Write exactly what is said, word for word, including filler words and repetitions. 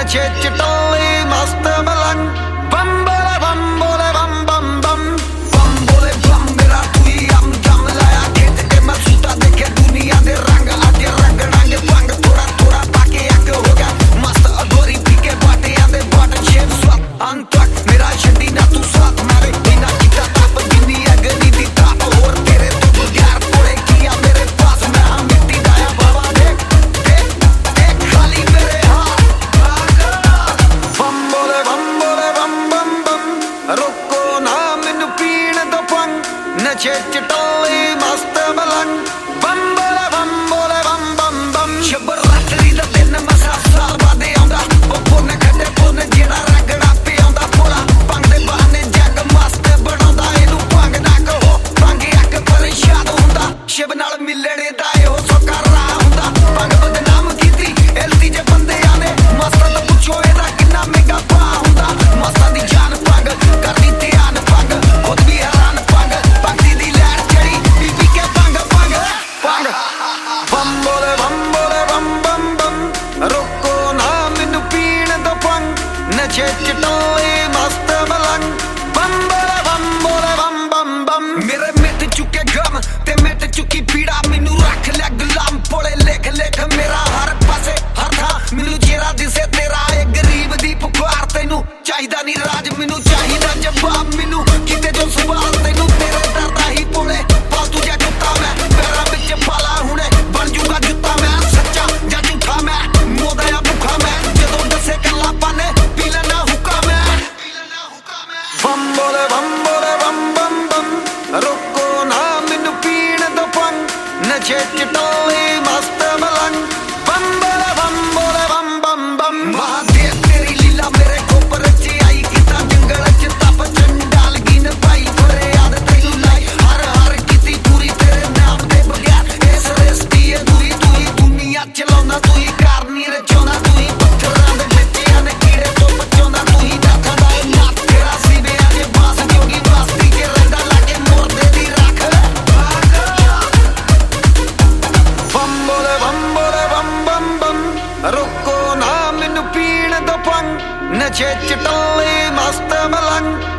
नशे च टोली मस्त मलंग बम बोले बम बोले बम बम बम बम बोले बम मेरा कोई हम जम लाया खेत के मसूता देखे दुनिया दे रंग आज रंग रंग पंग थोड़ा थोड़ा पाके अक हो गया मस्त अधोरी पी के बाटे आंदे बाट शेप स्वाद अंतक मेरा छड़ी ना तू साथ मारे बिना किता ताप बिनी अगनी दी ताप और तेरे तो बगैर पड़े किया मेरे पास मैं हम मिट्टी दाया बाबा देख देख देख खाली मेरे हाथ बम बोले बम बोले बम बम बम रुको ना मैनू पीण दो पंग नशे च टोली मस्त मलंग बम बोले बम बोले बम बम बम शिवरात्रि दा दिन मसा साल बाद आंदा ओ पुन खड्डे पुन जेड़ा रगड़ा पे आंदा भोला पंग दे बहाने जग मस्त बनांदा इनू पंग ना कहो पंग अक परेशान हुंदा शिव नाल मिलणे दा एहो सौखा राह हुंदा पंग बदनाम कीती एलती जे बंदे आने मस्त तो पुछो एदा किन्ना मेगा पा हुंदा मस्तां दी जान पंग करदी ध्यान पंग खुद भी हैरान पंग पंगदी दी लैर चढ़ी बीबी के पंग पंग पंग बम बोले बम बोले बम बम बम रुको ना मैनू पीण दो पंग नशे च टोली मस्त मलंग बम बोले बम बोले बम बम बम मेरे मिट चुके गम ते मिट चुकी पीड़ा मैनू रख ले गुलाम पोले लिख लिख मेरा हर पासे हर थां मैनू जेरा दिसे तेरा ए गरीब दी पुकार तैनू चाहिदा नहीं राज मैनू चाहिदा जवाब मैनू किते जो सवाल तैनू तेरे डरदा ही पोले फालतू जा जुत्ता मैं पैरां विच पाला हुणे बन जूगा जुत्ता मैं सच्चा जां झूठा मैं मोदा या भुखा मैं जदों दसे गल्लां पाने पी लेना हुक्का मैं बम बोले बम बोले बम बम बम रुको ना मैनू पीण दो पंग नशे च टोली मस्त मलंग बम बोले बम बोले बम बम बम महादेव तेरी लीला मेरे कोपर च आई किता जंगल च तप चंडाल गिन पाई फरे याद तैनू लाई हर हर कीती पूरी तेरे नाम दे बगैर इस सृष्टि अधूरी तू ही दुनिया चलाउंदा तू ही कारनी रचाउंदा तू ही पत्थरां दे बच्चियां ने कीड़े तो बचाउंदा तू ही नाथां दा ए नाथ तेरा सीवे अजे बास जोगी बस्ती के रंदा लागे मुर्दे दी रख बम बोले बम बोले बम बम बम रुको ना मैनू पीण दो पंग नशे च टोली मस्त मलंग